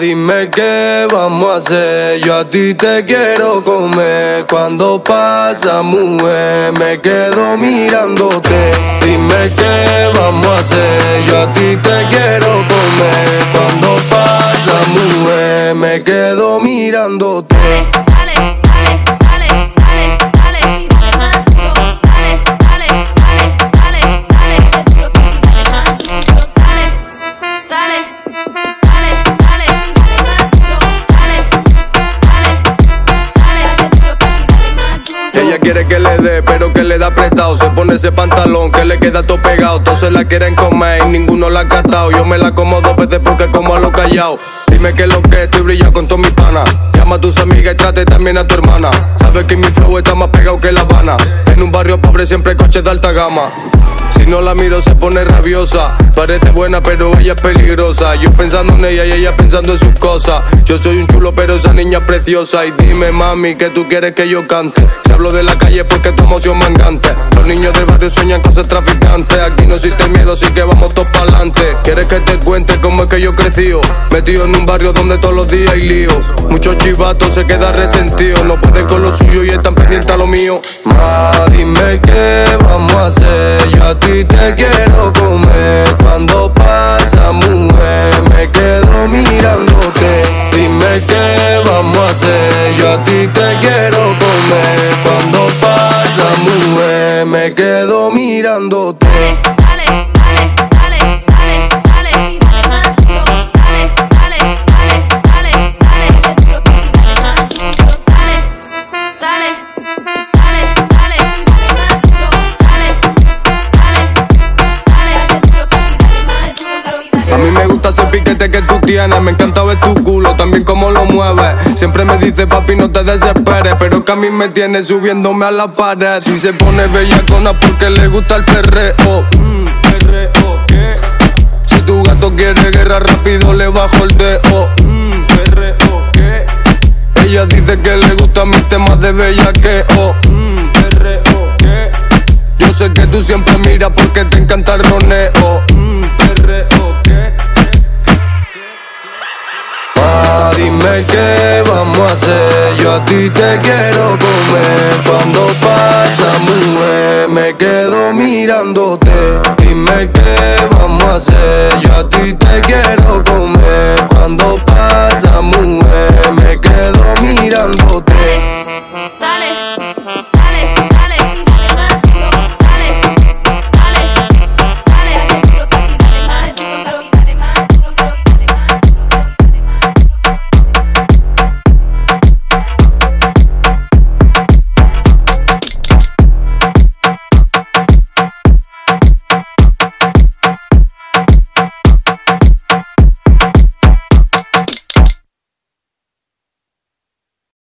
dime qué vamos a hacer. Yo a ti te quiero comer. Cuando pasa, mujer, me quedo mirándote. Dime qué vamos a hacer. Yo a ti te quiero comer. Cuando pasa, mujer, me quedo mirándote. Ella quiere que le dé, pero que le da prestado. Se pone ese pantalón que le queda todo pegado. Todos se la quieren comer y ninguno la ha catado. Yo me la como 2 veces porque como a lo callao. Dime que lo que estoy brillado con todos mis panas. Llama a tus amigas y trate también a tu hermana. Sabes que mi flow está más pegado que La Habana. En un barrio pobre siempre hay coches de alta gama. Si no la miro se pone rabiosa. Parece buena pero ella es peligrosa. Yo pensando en ella y ella pensando en sus cosas. Yo soy un chulo pero esa niña es preciosa. Y dime mami que tú quieres que yo cante. Si hablo de la calle porque tu emoción mangante. Los niños del barrio sueñan con ser traficantes. Aquí no existe miedo así que vamos todos pa'lante. ¿Quieres que te cuente cómo es que yo crecí? Metido en un barrio donde todos los días hay lío. Muchos chivatos se quedan resentidos. No pueden con lo suyo y están pendientes a lo mío. Dime qué vamos a hacer. Yo a ti te quiero comer. Cuando pasa, mujer, me quedo mirándote. Dime qué vamos a hacer. Yo a ti te quiero comer. Cuando pasa, mujer, me quedo mirándote. A mí me gusta ese piquete que tú tienes. Me encanta ver tu culo, también cómo lo mueves. Siempre me dice papi no te desesperes, pero que a mí me tiene subiéndome a la pared. Si se pone bellacona porque le gusta el perreo. Perreo, ¿qué? Si tu gato quiere guerra rápido le bajo el dedo. Perreo, ¿qué? Ella dice que le gustan mis temas de bellaqueo. Perreo, ¿qué? Yo sé que tú siempre miras porque te encanta el roneo. Perreo, ¿qué? Dime qué vamos a hacer. Yo a ti te quiero comer. Cuando pasa, mujer, me quedo mirándote. Dime qué vamos a hacer. Yo a ti te quiero